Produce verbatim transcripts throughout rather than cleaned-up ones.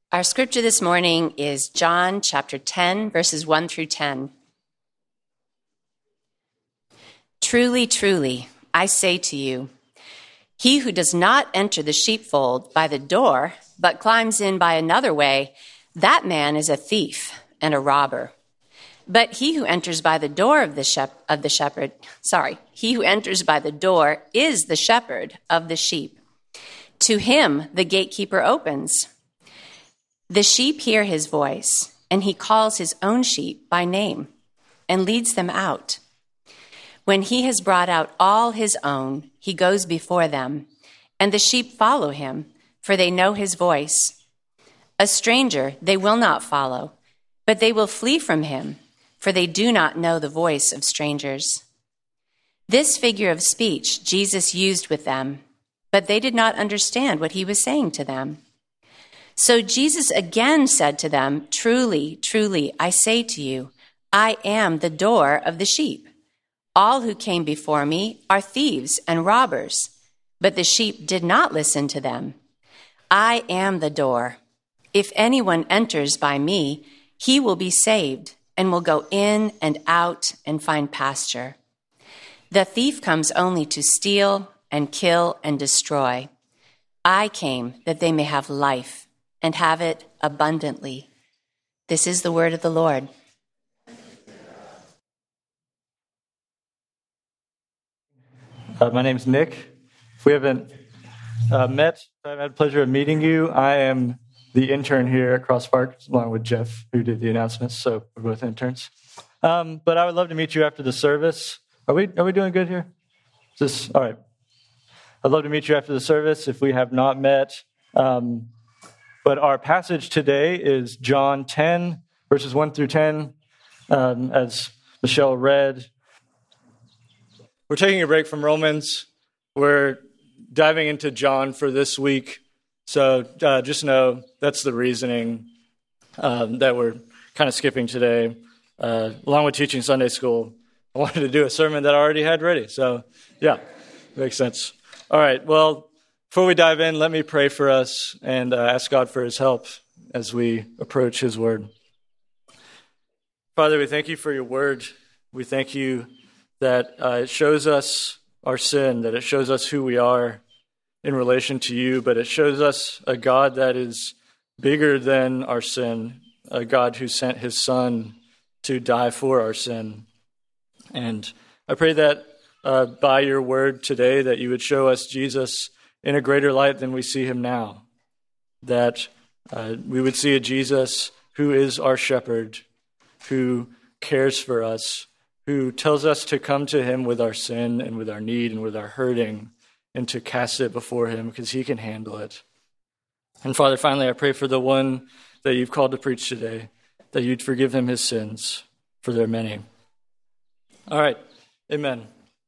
Our scripture this morning is John chapter ten, verses one through ten. Truly, truly, I say to you, he who does not enter the sheepfold by the door, but climbs in by another way, that man is a thief and a robber. But he who enters by the door of the shep- of the shepherd, sorry, he who enters by the door is the shepherd of the sheep. To him the gatekeeper opens. The sheep hear his voice, and he calls his own sheep by name and leads them out. When he has brought out all his own, he goes before them, and the sheep follow him, for they know his voice. A stranger they will not follow, but they will flee from him, for they do not know the voice of strangers. This figure of speech Jesus used with them, but they did not understand what he was saying to them. So Jesus again said to them, Truly, truly, I say to you, I am the door of the sheep. All who came before me are thieves and robbers, but the sheep did not listen to them. I am the door. If anyone enters by me, he will be saved and will go in and out and find pasture. The thief comes only to steal and kill and destroy. I came that they may have life and have it abundantly. This is the word of the Lord. Uh, my name's Nick. If we haven't uh, met, I've had the pleasure of meeting you. I am the intern here at Cross Park, along with Jeff, who did the announcements, so we're both interns. Um, but I would love to meet you after the service. Are we Are we doing good here? Is this all right? I'd love to meet you after the service if we have not met. Um, But our passage today is John ten, verses one through ten, um, as Michelle read. We're taking a break from Romans. We're diving into John for this week. So uh, just know that's the reasoning um, that we're kind of skipping today. Uh, along with teaching Sunday school, I wanted to do a sermon that I already had ready. So, yeah, makes sense. All right, well, before we dive in, let me pray for us and uh, ask God for his help as we approach his word. Father, we thank you for your word. We thank you that uh, it shows us our sin, that it shows us who we are in relation to you, but it shows us a God that is bigger than our sin, a God who sent his son to die for our sin. And I pray that uh, by your word today, that you would show us Jesus in a greater light than we see him now, that uh, we would see a Jesus who is our shepherd, who cares for us, who tells us to come to him with our sin and with our need and with our hurting and to cast it before him because he can handle it. And Father, finally, I pray for the one that you've called to preach today, that you'd forgive him his sins, for they're many. All right, amen.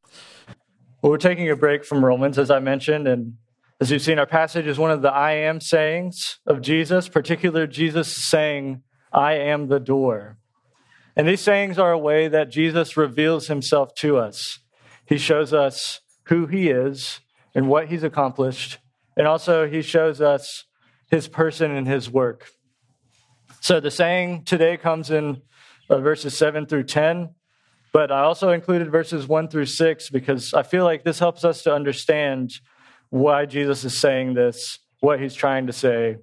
Well, we're taking a break from Romans, as I mentioned, and as you've seen, our passage is one of the I am sayings of Jesus, particularly Jesus saying, I am the door. And these sayings are a way that Jesus reveals himself to us. He shows us who he is and what he's accomplished, and also he shows us his person and his work. So the saying today comes in uh, verses seven through ten, but I also included verses one through six because I feel like this helps us to understand why Jesus is saying this, what he's trying to say.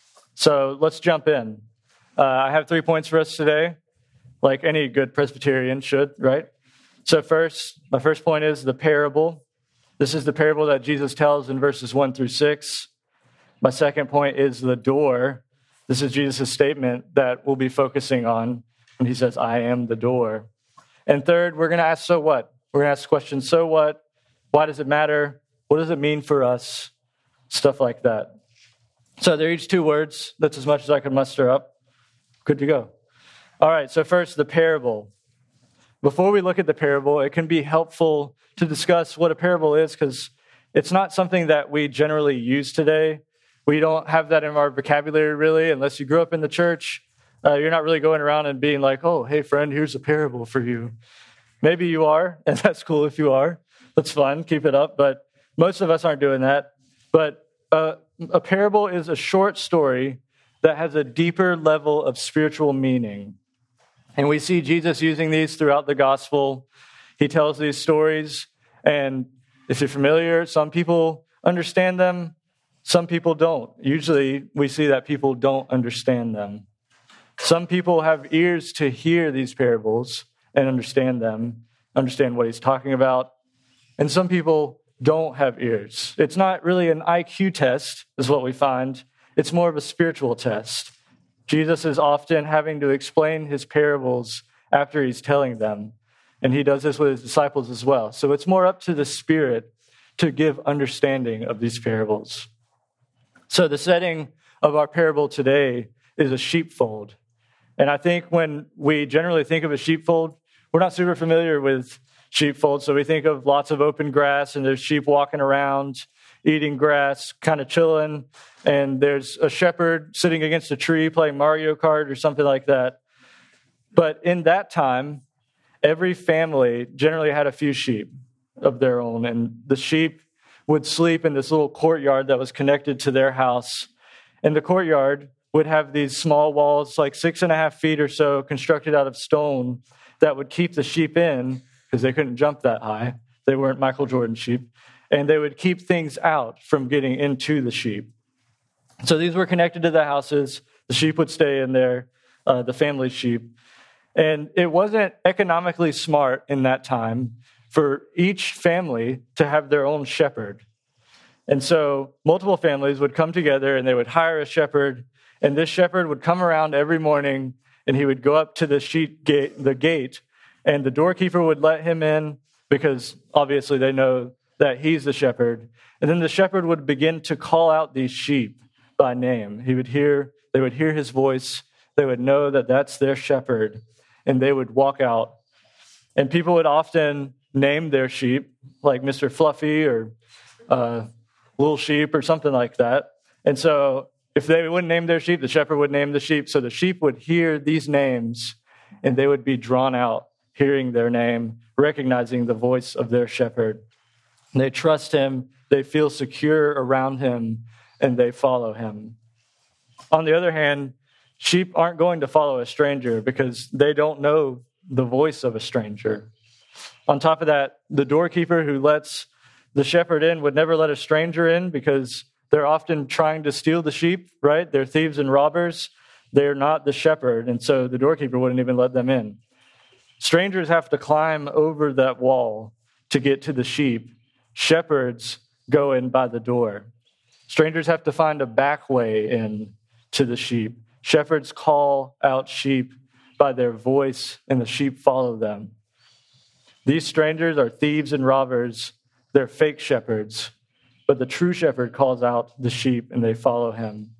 So let's jump in. Uh, I have three points for us today, like any good Presbyterian should, right? So first, my first point is the parable. This is the parable that Jesus tells in verses one through six. My second point is the door. This is Jesus' statement that we'll be focusing on when he says, I am the door. And third, we're going to ask, so what? We're going to ask the question, so what? Why does it matter? What does it mean for us? Stuff like that. So they're each two words. That's as much as I could muster up. Good to go. All right, so first, the parable. Before we look at the parable, it can be helpful to discuss what a parable is because it's not something that we generally use today. We don't have that in our vocabulary, really, unless you grew up in the church. Uh, you're not really going around and being like, oh, hey, friend, here's a parable for you. Maybe you are, and that's cool if you are. That's fun. Keep it up. But most of us aren't doing that. But uh, a parable is a short story that has a deeper level of spiritual meaning. And we see Jesus using these throughout the gospel. He tells these stories, and if you're familiar, some people understand them, some people don't. Usually we see that people don't understand them. Some people have ears to hear these parables and understand them, understand what he's talking about. And some people don't have ears. It's not really an I Q test, is what we find. It's more of a spiritual test. Jesus is often having to explain his parables after he's telling them. And he does this with his disciples as well. So it's more up to the Spirit to give understanding of these parables. So the setting of our parable today is a sheepfold. And I think when we generally think of a sheepfold, we're not super familiar with sheepfold. So we think of lots of open grass and there's sheep walking around, eating grass, kind of chilling. And there's a shepherd sitting against a tree playing Mario Kart or something like that. But in that time, every family generally had a few sheep of their own. And the sheep would sleep in this little courtyard that was connected to their house. And the courtyard would have these small walls, like six and a half feet or so, constructed out of stone that would keep the sheep in because they couldn't jump that high. They weren't Michael Jordan sheep. And they would keep things out from getting into the sheep. So these were connected to the houses. The sheep would stay in there, uh, the family sheep. And it wasn't economically smart in that time for each family to have their own shepherd. And so multiple families would come together and they would hire a shepherd. And this shepherd would come around every morning and he would go up to the sheep gate, the gate, and the doorkeeper would let him in because obviously they know that he's the shepherd. And then the shepherd would begin to call out these sheep by name. He would hear, they would hear his voice. They would know that that's their shepherd, and they would walk out. And people would often name their sheep, like Mister Fluffy or uh, Little Sheep or something like that. And so if they wouldn't name their sheep, the shepherd would name the sheep. So the sheep would hear these names, and they would be drawn out, hearing their name, recognizing the voice of their shepherd. They trust him, they feel secure around him, and they follow him. On the other hand, sheep aren't going to follow a stranger because they don't know the voice of a stranger. On top of that, the doorkeeper who lets the shepherd in would never let a stranger in because they're often trying to steal the sheep, right? They're thieves and robbers. They're not the shepherd, and so the doorkeeper wouldn't even let them in. Strangers have to climb over that wall to get to the sheep. Shepherds go in by the door. Strangers have to find a back way in to the sheep. Shepherds call out sheep by their voice, and the sheep follow them. These strangers are thieves and robbers. They're fake shepherds, but the true shepherd calls out the sheep, and they follow him.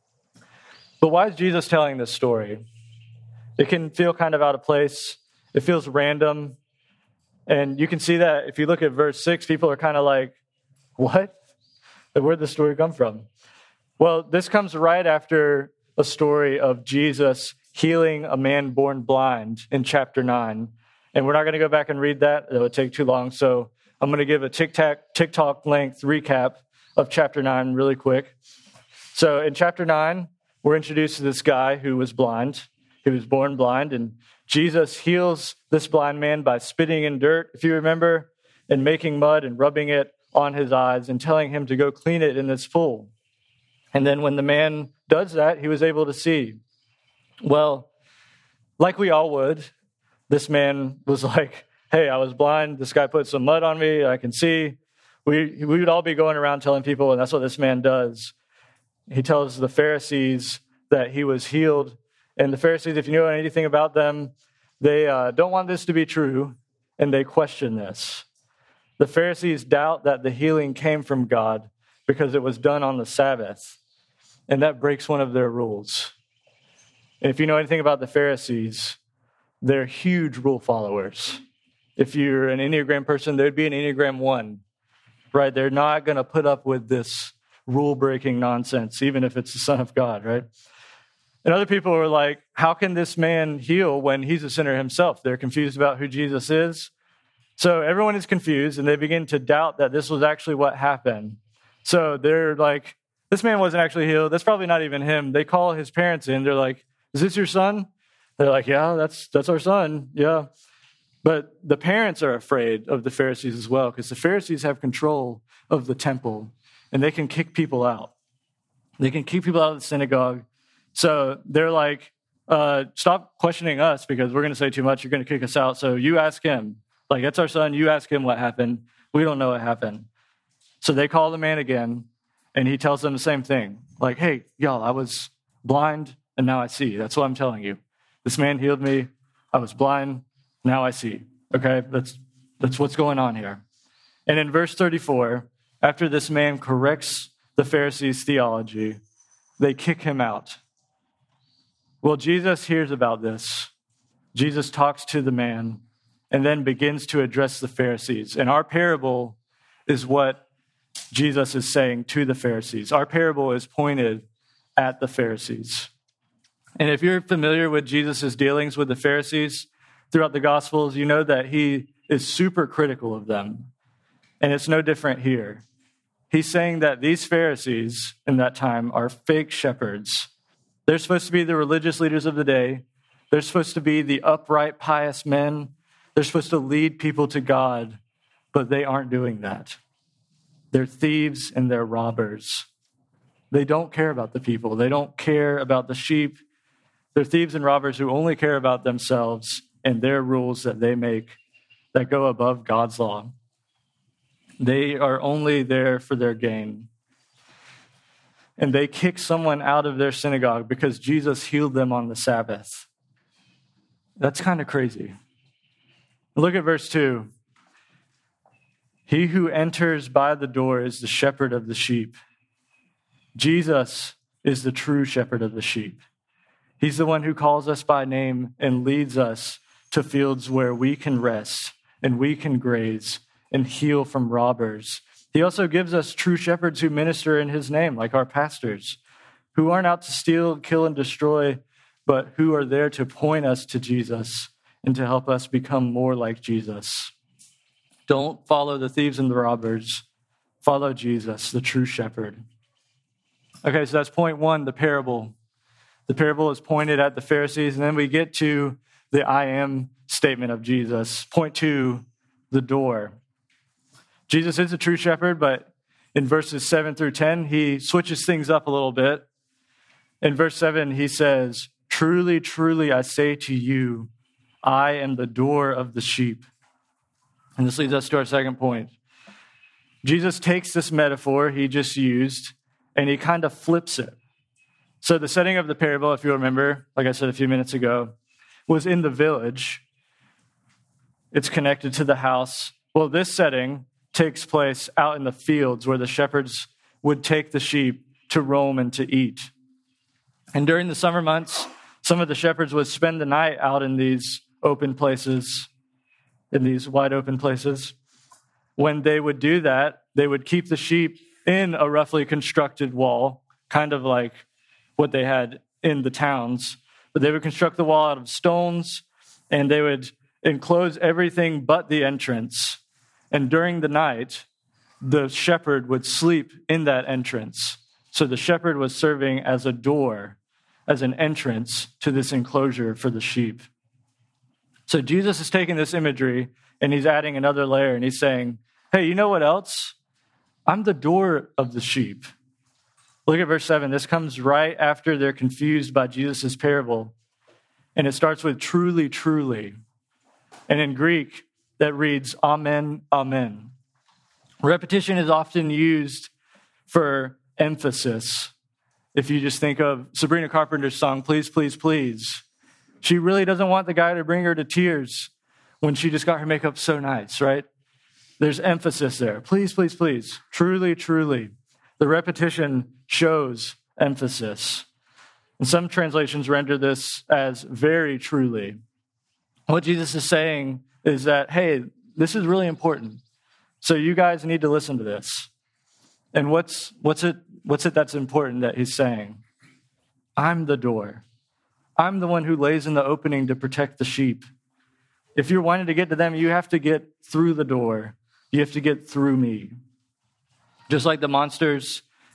But why is Jesus telling this story? It can feel kind of out of place. It feels random. And you can see that if you look at verse six, people are kind of like, what? Where'd the story come from? Well, this comes right after a story of Jesus healing a man born blind in chapter nine. And we're not going to go back and read that. It would take too long. So I'm going to give a tic-tac, TikTok length recap of chapter nine really quick. So in chapter nine, we're introduced to this guy who was blind. He was born blind, and Jesus heals this blind man by spitting in dirt, if you remember, and making mud and rubbing it on his eyes and telling him to go clean it in this pool. And then when the man does that, he was able to see. Well, like we all would, this man was like, hey, I was blind. This guy put some mud on me. I can see. We, we would all be going around telling people, and that's what this man does. He tells the Pharisees that he was healed. And the Pharisees, if you know anything about them, they uh, don't want this to be true, and they question this. The Pharisees doubt that the healing came from God because it was done on the Sabbath, and that breaks one of their rules. And if you know anything about the Pharisees, they're huge rule followers. If you're an Enneagram person, there'd be an Enneagram one, right? They're not going to put up with this rule-breaking nonsense, even if it's the Son of God, right? And other people were like, how can this man heal when he's a sinner himself? They're confused about who Jesus is. So everyone is confused, and they begin to doubt that this was actually what happened. So they're like, this man wasn't actually healed. That's probably not even him. They call his parents in. They're like, is this your son? They're like, yeah, that's that's our son. Yeah. But the parents are afraid of the Pharisees as well, because the Pharisees have control of the temple, and they can kick people out. They can kick people out of the synagogue. So they're like, uh, stop questioning us because we're going to say too much. You're going to kick us out. So you ask him. Like, that's our son. You ask him what happened. We don't know what happened. So they call the man again, and he tells them the same thing. Like, hey, y'all, I was blind, and now I see. That's what I'm telling you. This man healed me. I was blind. Now I see. Okay, that's that's what's going on here. And in verse thirty-four, after this man corrects the Pharisees' theology, they kick him out. Well, Jesus hears about this. Jesus talks to the man and then begins to address the Pharisees. And our parable is what Jesus is saying to the Pharisees. Our parable is pointed at the Pharisees. And if you're familiar with Jesus' dealings with the Pharisees throughout the Gospels, you know that he is super critical of them. And it's no different here. He's saying that these Pharisees in that time are fake shepherds. They're supposed to be the religious leaders of the day. They're supposed to be the upright, pious men. They're supposed to lead people to God, but they aren't doing that. They're thieves and they're robbers. They don't care about the people. They don't care about the sheep. They're thieves and robbers who only care about themselves and their rules that they make that go above God's law. They are only there for their gain. And they kick someone out of their synagogue because Jesus healed them on the Sabbath. That's kind of crazy. Look at verse two. He who enters by the door is the shepherd of the sheep. Jesus is the true shepherd of the sheep. He's the one who calls us by name and leads us to fields where we can rest and we can graze and heal from robbers. He also gives us true shepherds who minister in his name, like our pastors, who aren't out to steal, kill, and destroy, but who are there to point us to Jesus and to help us become more like Jesus. Don't follow the thieves and the robbers. Follow Jesus, the true shepherd. Okay, so that's point one, the parable. The parable is pointed at the Pharisees, and then we get to the I am statement of Jesus. Point two, the door. Jesus is a true shepherd, but in verses seven through ten, he switches things up a little bit. In verse seven, he says, "Truly, truly, I say to you, I am the door of the sheep." And this leads us to our second point. Jesus takes this metaphor he just used, and he kind of flips it. So the setting of the parable, if you remember, like I said a few minutes ago, was in the village. It's connected to the house. Well, this setting takes place out in the fields where the shepherds would take the sheep to roam and to eat. And during the summer months, some of the shepherds would spend the night out in these open places, in these wide open places. When they would do that, they would keep the sheep in a roughly constructed wall, kind of like what they had in the towns. But they would construct the wall out of stones, and they would enclose everything but the entrance. And during the night, the shepherd would sleep in that entrance. So the shepherd was serving as a door, as an entrance to this enclosure for the sheep. So Jesus is taking this imagery and he's adding another layer and he's saying, hey, you know what else? I'm the door of the sheep. Look at verse seven. This comes right after they're confused by Jesus' parable. And it starts with truly, truly. And in Greek, that reads, amen, amen. Repetition is often used for emphasis. If you just think of Sabrina Carpenter's song, Please, Please, Please. She really doesn't want the guy to bring her to tears when she just got her makeup so nice, right? There's emphasis there. Please, please, please. Truly, truly. The repetition shows emphasis. And some translations render this as very truly. What Jesus is saying is that, hey, this is really important. So you guys need to listen to this. And what's what's it what's it that's important that he's saying? I'm the door. I'm the one who lays in the opening to protect the sheep. If you're wanting to get to them, you have to get through the door. You have to get through me. Just like the monsters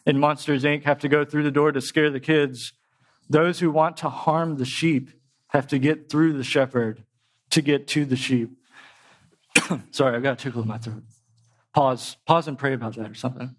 in Monsters, Incorporated have to go through the door to scare the kids, those who want to harm the sheep have to get through the shepherd to get to the sheep. Sorry, I've got a tickle in my throat. Pause. Pause and pray about that or something.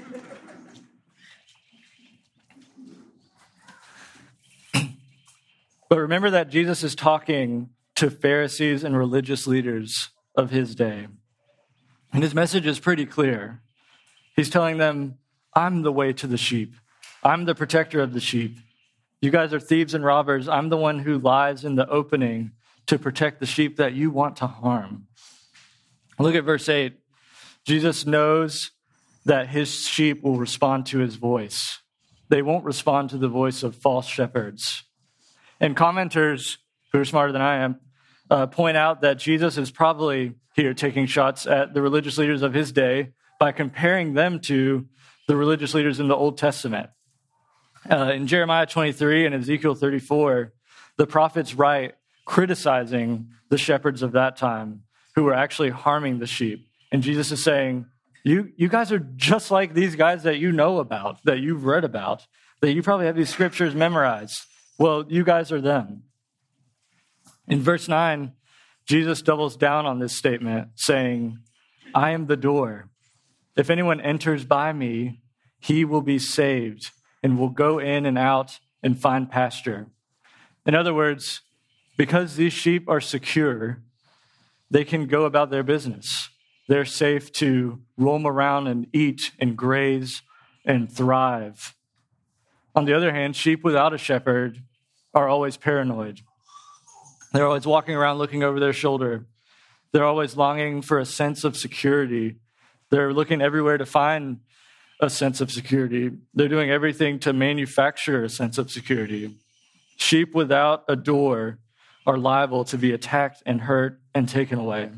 But remember that Jesus is talking to Pharisees and religious leaders of his day. And his message is pretty clear. He's telling them, I'm the way to the sheep. I'm the protector of the sheep. You guys are thieves and robbers. I'm the one who lies in the opening to protect the sheep that you want to harm. Look at verse eight. Jesus knows that his sheep will respond to his voice. They won't respond to the voice of false shepherds. And commenters who are smarter than I am uh, point out that Jesus is probably here taking shots at the religious leaders of his day by comparing them to the religious leaders in the Old Testament. Uh, in Jeremiah twenty-three and Ezekiel thirty-four, the prophets write criticizing the shepherds of that time who were actually harming the sheep. And Jesus is saying, you, you guys are just like these guys that you know about, that you've read about, that you probably have these scriptures memorized. Well, you guys are them. In verse nine, Jesus doubles down on this statement, saying, I am the door. If anyone enters by me, he will be saved and will go in and out and find pasture. In other words, because these sheep are secure, they can go about their business. They're safe to roam around and eat and graze and thrive. On the other hand, sheep without a shepherd are always paranoid. They're always walking around looking over their shoulder. They're always longing for a sense of security. They're looking everywhere to find a sense of security. They're doing everything to manufacture a sense of security. Sheep without a door are liable to be attacked and hurt and taken away.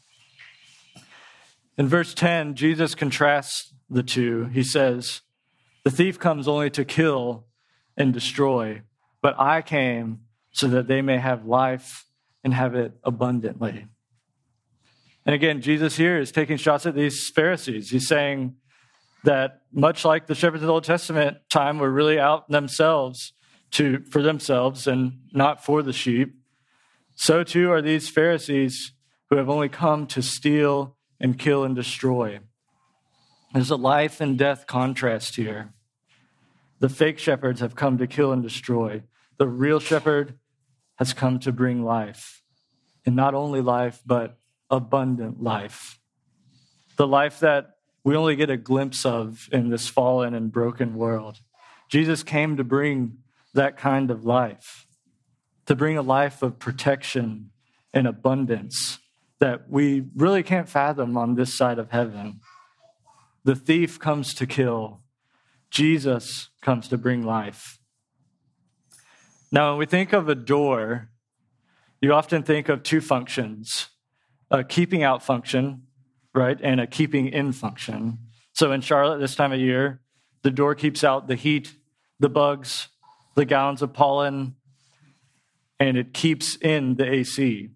In verse ten, Jesus contrasts the two. He says, the thief comes only to kill and destroy, but I came so that they may have life and have it abundantly. And again, Jesus here is taking shots at these Pharisees. He's saying that much like the shepherds of the Old Testament time were really out themselves to for themselves and not for the sheep, so too are these Pharisees who have only come to steal and kill and destroy. There's a life and death contrast here. The fake shepherds have come to kill and destroy. The real shepherd has come to bring life. And not only life, but abundant life. The life that we only get a glimpse of in this fallen and broken world. Jesus came to bring that kind of life, to bring a life of protection and abundance that we really can't fathom on this side of heaven. The thief comes to kill. Jesus comes to bring life. Now, when we think of a door, you often think of two functions, a keeping out function, right, and a keeping in function. So in Charlotte this time of year, the door keeps out the heat, the bugs, the gallons of pollen, and it keeps in the A C.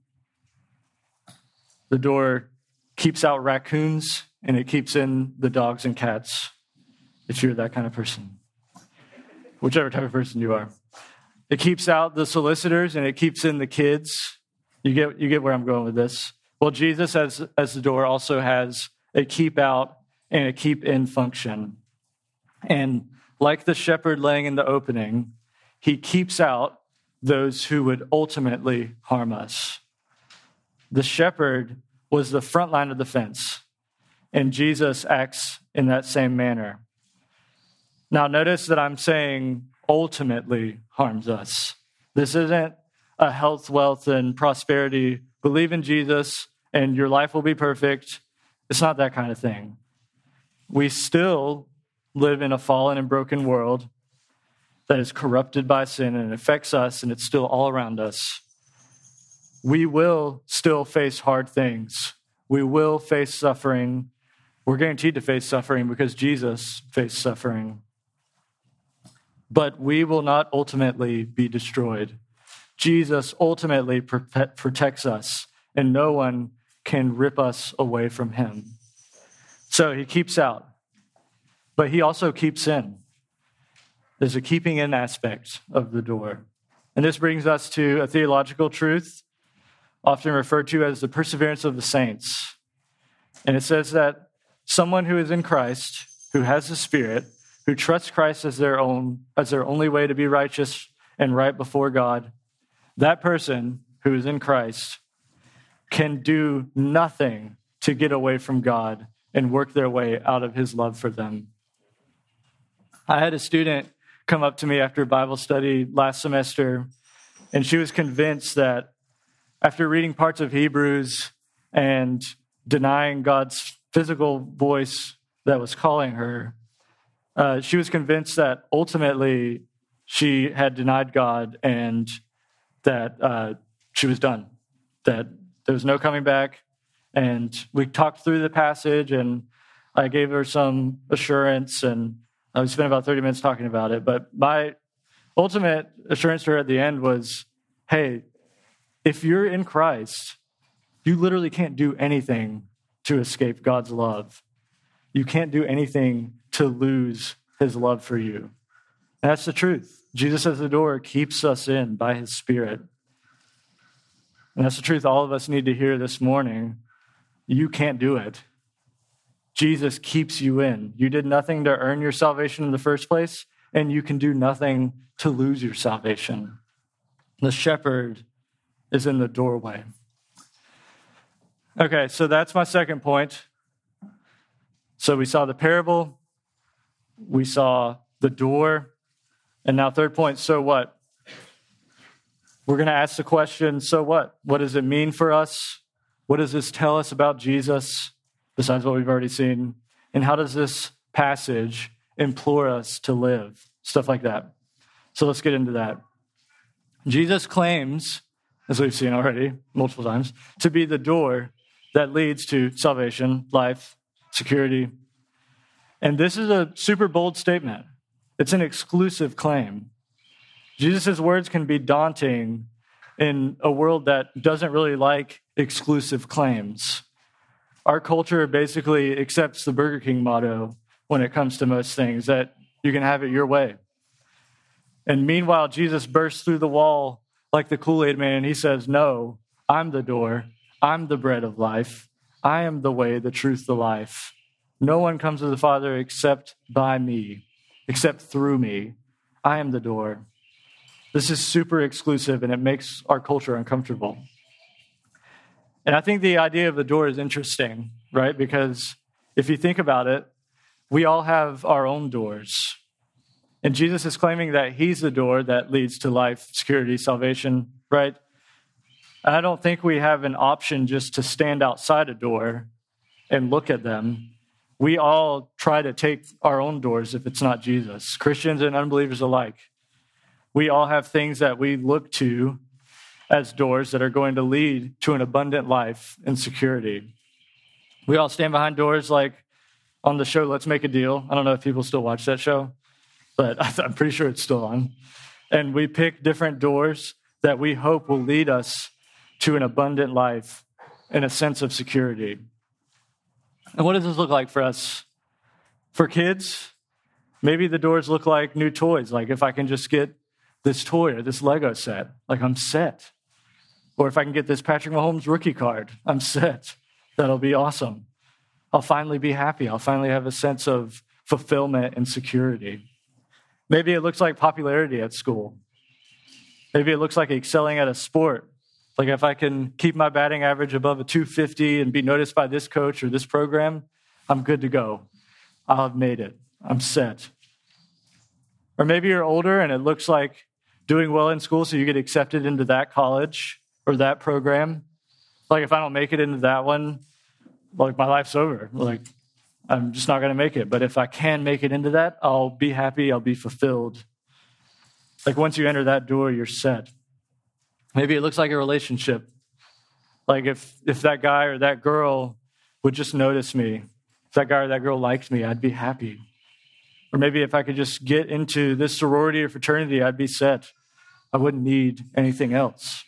The door keeps out raccoons, and it keeps in the dogs and cats, if you're that kind of person, whichever type of person you are. It keeps out the solicitors, and it keeps in the kids. You get you get where I'm going with this. Well, Jesus, as, as the door, also has a keep out and a keep in function. And like the shepherd laying in the opening, he keeps out those who would ultimately harm us. The shepherd was the front line of defense, and Jesus acts in that same manner. Now, notice that I'm saying ultimately harms us. This isn't a health, wealth, and prosperity. Believe in Jesus, and your life will be perfect. It's not that kind of thing. We still live in a fallen and broken world that is corrupted by sin, and it affects us, and it's still all around us. We will still face hard things. We will face suffering. We're guaranteed to face suffering because Jesus faced suffering. But we will not ultimately be destroyed. Jesus ultimately protects us, and no one can rip us away from him. So he keeps out. but he also keeps in. There's a keeping in aspect of the door. And this brings us to a theological truth, often referred to as the perseverance of the saints. And it says that someone who is in Christ, who has the Spirit, who trusts Christ as their own, as their only way to be righteous and right before God, that person who is in Christ can do nothing to get away from God and work their way out of his love for them. I had a student come up to me after Bible study last semester, and she was convinced that after reading parts of Hebrews and denying God's physical voice that was calling her, uh, she was convinced that ultimately she had denied God and that uh, she was done, that there was no coming back. And we talked through the passage, and I gave her some assurance, and we spent about thirty minutes talking about it. But my ultimate assurance to her at the end was, hey, if you're in Christ, you literally can't do anything to escape God's love. You can't do anything to lose his love for you. And that's the truth. Jesus as the door keeps us in by his Spirit. And that's the truth all of us need to hear this morning. You can't do it. Jesus keeps you in. You did nothing to earn your salvation in the first place, and you can do nothing to lose your salvation. The shepherd is in the doorway. Okay, so that's my second point. So we saw the parable, we saw the door, and now third point, so what? We're going to ask the question, so what? What does it mean for us? What does this tell us about Jesus, besides what we've already seen? And how does this passage implore us to live? Stuff like that. So let's get into that. Jesus claims, as we've seen already multiple times, to be the door that leads to salvation, life, security. And this is a super bold statement. It's an exclusive claim. Jesus' words can be daunting in a world that doesn't really like exclusive claims. Our culture basically accepts the Burger King motto when it comes to most things, that you can have it your way. And meanwhile, Jesus bursts through the wall like the Kool-Aid man, and he says, no, I'm the door. I'm the bread of life. I am the way, the truth, the life. No one comes to the Father except by me, except through me. I am the door. This is super exclusive, and it makes our culture uncomfortable. And I think the idea of the door is interesting, right? Because if you think about it, we all have our own doors. And Jesus is claiming that he's the door that leads to life, security, salvation, right? I don't think we have an option just to stand outside a door and look at them. We all try to take our own doors if it's not Jesus, Christians and unbelievers alike. We all have things that we look to as doors that are going to lead to an abundant life and security. We all stand behind doors like on the show, Let's Make a Deal. I don't know if people still watch that show, but I'm pretty sure it's still on. And we pick different doors that we hope will lead us to an abundant life and a sense of security. And what does this look like for us? For kids, maybe the doors look like new toys. Like if I can just get this toy or this Lego set, like I'm set. Or if I can get this Patrick Mahomes rookie card, I'm set. That'll be awesome. I'll finally be happy. I'll finally have a sense of fulfillment and security. Maybe it looks like popularity at school. Maybe it looks like excelling at a sport. Like if I can keep my batting average above a two fifty and be noticed by this coach or this program, I'm good to go. I'll have made it. I'm set. Or maybe you're older and it looks like doing well in school so you get accepted into that college or that program. Like if I don't make it into that one, like my life's over. Like I'm just not going to make it. But if I can make it into that, I'll be happy. I'll be fulfilled. Like once you enter that door, you're set. Maybe it looks like a relationship. Like if if that guy or that girl would just notice me, if that guy or that girl liked me, I'd be happy. Or maybe if I could just get into this sorority or fraternity, I'd be set. I wouldn't need anything else.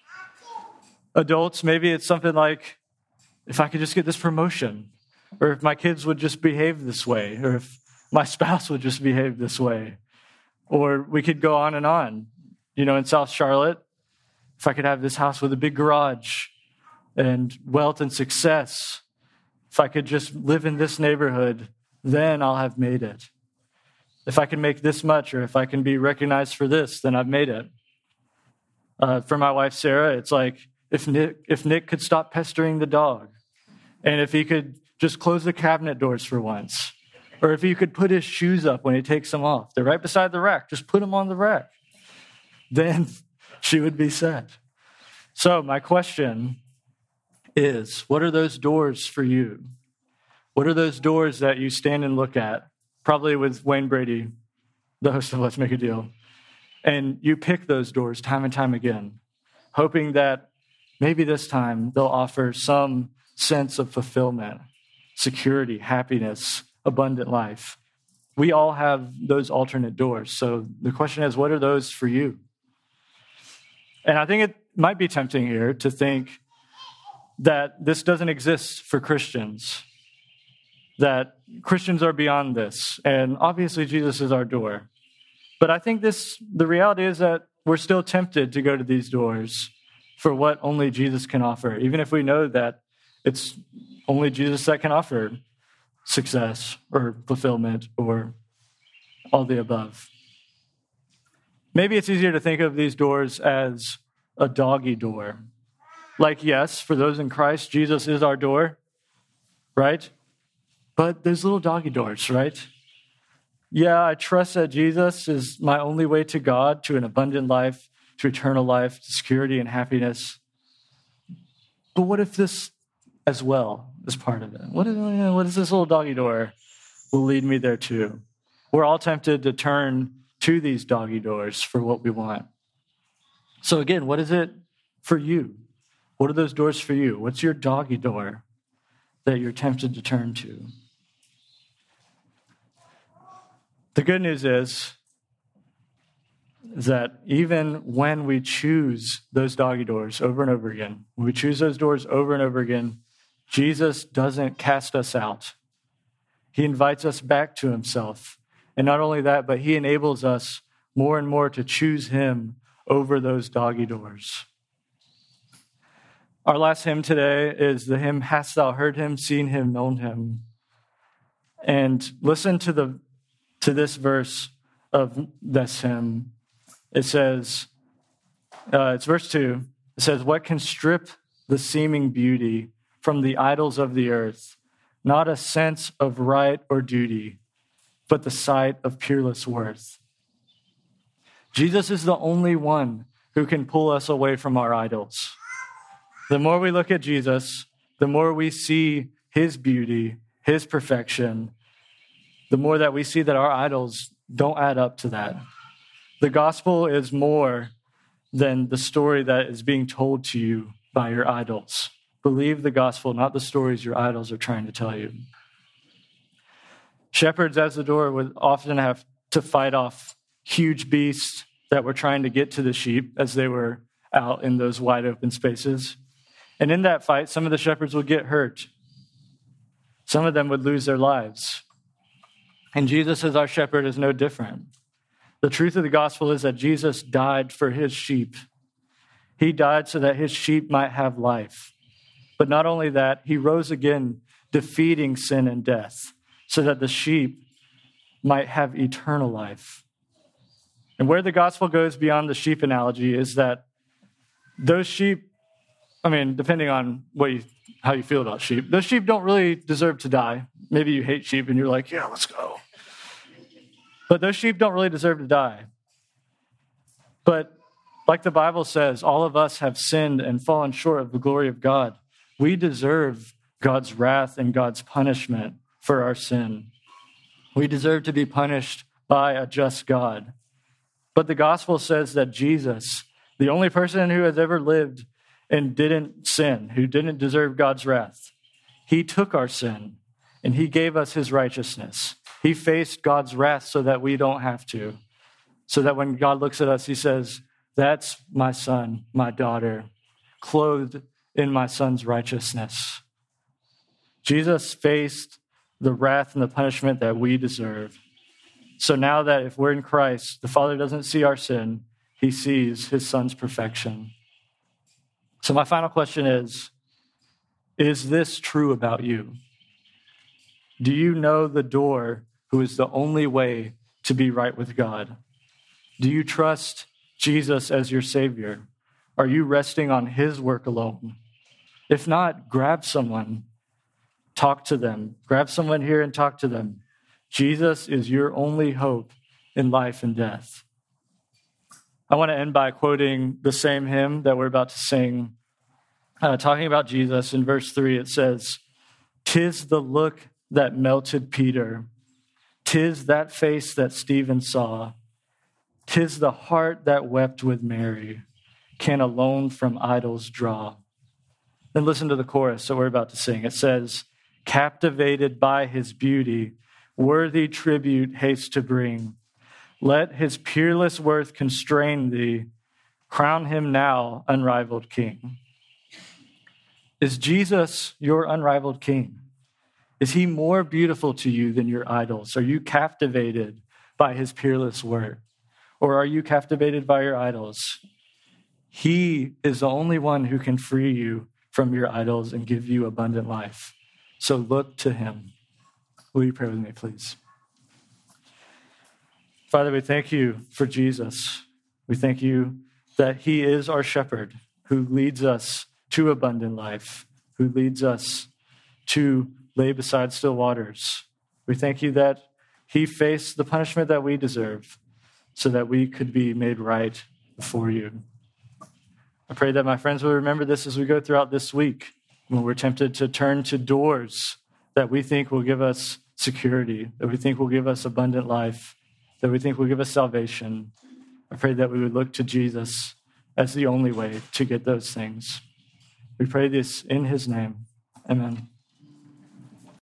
Adults, maybe it's something like, if I could just get this promotion, or if my kids would just behave this way, or if my spouse would just behave this way. Or we could go on and on. You know, in South Charlotte, if I could have this house with a big garage and wealth and success, if I could just live in this neighborhood, then I'll have made it. If I can make this much, or if I can be recognized for this, then I've made it. Uh, for my wife, Sarah, it's like, if Nick, if Nick could stop pestering the dog, and if he could just close the cabinet doors for once, or if he could put his shoes up when he takes them off, they're right beside the rack, just put them on the rack, then she would be set. So my question is, what are those doors for you? What are those doors that you stand and look at? Probably with Wayne Brady, the host of Let's Make a Deal. And you pick those doors time and time again, hoping that maybe this time they'll offer some sense of fulfillment, security, happiness, abundant life. We all have those alternate doors. So the question is, what are those for you? And I think it might be tempting here to think that this doesn't exist for Christians, that Christians are beyond this, and obviously Jesus is our door. But I think this, the reality is that we're still tempted to go to these doors for what only Jesus can offer, even if we know that it's only Jesus that can offer success or fulfillment or all the above. Maybe it's easier to think of these doors as a doggy door. Like, yes, for those in Christ, Jesus is our door, right? But there's little doggy doors, right? Yeah, I trust that Jesus is my only way to God, to an abundant life, to eternal life, to security and happiness. But what if this as well is part of it? What is, what is this little doggy door will lead me there too? We're all tempted to turn to these doggy doors for what we want. So again, what is it for you? What are those doors for you? What's your doggy door that you're tempted to turn to? The good news is, is that even when we choose those doggy doors over and over again, when we choose those doors over and over again, Jesus doesn't cast us out. He invites us back to himself. And not only that, but he enables us more and more to choose him over those doggy doors. Our last hymn today is the hymn, Hast Thou Heard Him, Seen Him, Known Him? And listen to the to this verse of this hymn. It says, uh, it's verse two. It says, what can strip the seeming beauty from the idols of the earth? Not a sense of right or duty, but the sight of peerless worth. Jesus is the only one who can pull us away from our idols. The more we look at Jesus, the more we see his beauty, his perfection, the more that we see that our idols don't add up to that. The gospel is more than the story that is being told to you by your idols. Believe the gospel, not the stories your idols are trying to tell you. Shepherds as the door would often have to fight off huge beasts that were trying to get to the sheep as they were out in those wide open spaces. And in that fight, some of the shepherds would get hurt. Some of them would lose their lives. And Jesus as our shepherd is no different. The truth of the gospel is that Jesus died for his sheep. He died so that his sheep might have life. But not only that, he rose again, defeating sin and death, so that the sheep might have eternal life. And where the gospel goes beyond the sheep analogy is that those sheep, I mean, depending on what you, how you feel about sheep, those sheep don't really deserve to die. Maybe you hate sheep and you're like, yeah, let's go. But those sheep don't really deserve to die. But like the Bible says, all of us have sinned and fallen short of the glory of God. We deserve God's wrath and God's punishment for our sin. We deserve to be punished by a just God. But the gospel says that Jesus, the only person who has ever lived and didn't sin, who didn't deserve God's wrath, he took our sin and he gave us his righteousness. He faced God's wrath so that we don't have to. So that when God looks at us, he says, that's my son, my daughter, clothed in my son's righteousness. Jesus faced the wrath and the punishment that we deserve. So now that if we're in Christ, the Father doesn't see our sin, he sees his Son's perfection. So my final question is, is this true about you? Do you know the door who is the only way to be right with God? Do you trust Jesus as your Savior? Are you resting on his work alone? If not, grab someone, talk to them. Grab someone here and talk to them. Jesus is your only hope in life and death. I want to end by quoting the same hymn that we're about to sing. Uh, talking about Jesus, in verse three, it says, "'Tis the look that melted Peter. 'Tis that face that Stephen saw. 'Tis the heart that wept with Mary, can alone from idols draw." Then listen to the chorus that we're about to sing. It says, "Captivated by his beauty, worthy tribute haste to bring. Let his peerless worth constrain thee. Crown him now unrivaled king." Is Jesus your unrivaled king? Is he more beautiful to you than your idols? Are you captivated by his peerless worth? Or are you captivated by your idols? He is the only one who can free you from your idols and give you abundant life. So look to him. Will you pray with me, please? Father, we thank you for Jesus. We thank you that he is our shepherd who leads us to abundant life, who leads us to lay beside still waters. We thank you that he faced the punishment that we deserve so that we could be made right before you. I pray that my friends will remember this as we go throughout this week, when we're tempted to turn to doors that we think will give us security, that we think will give us abundant life, that we think will give us salvation. I pray that we would look to Jesus as the only way to get those things. We pray this in his name. Amen.